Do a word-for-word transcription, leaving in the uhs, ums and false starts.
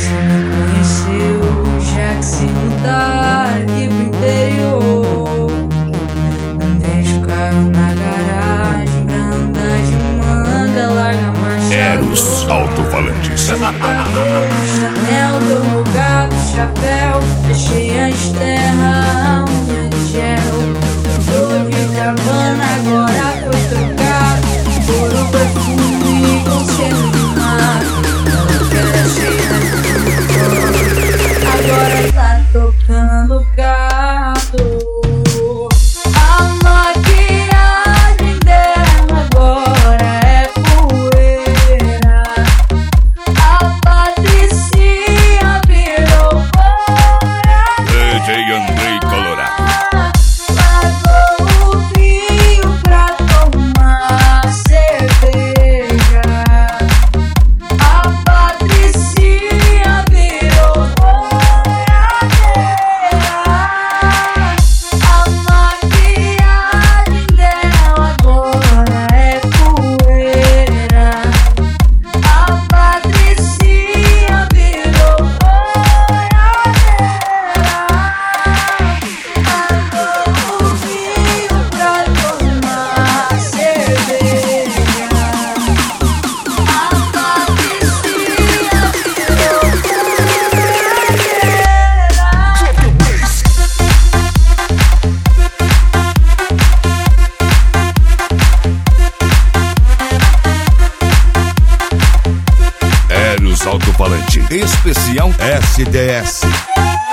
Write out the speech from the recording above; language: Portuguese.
Você me conheceu, já que se mudar aqui pro interior. Não deixo carro na garagem pra andar de manga, larga a marcha. Eros Alto-Falantes. Chanel, teu rogado, chapéu, fechei as terra, unha de gel. Tô de cabana, agora foi trocado por um perfume com cheiro de mar. Ela era cheia de agora tá tocando gato. A maquiagem dela agora é poeira. A Patricinha virou fora. D J Andrei Colorado. Pagou o vinho pra tomar cerveja. A Patricinha virou boiadeira. A maquiagem dela agora é poeira. A Patricinha virou boiadeira. Pagou o vinho pra tomar cerveja. A Patricinha virou Eros Alto-Falante. Especial S D S.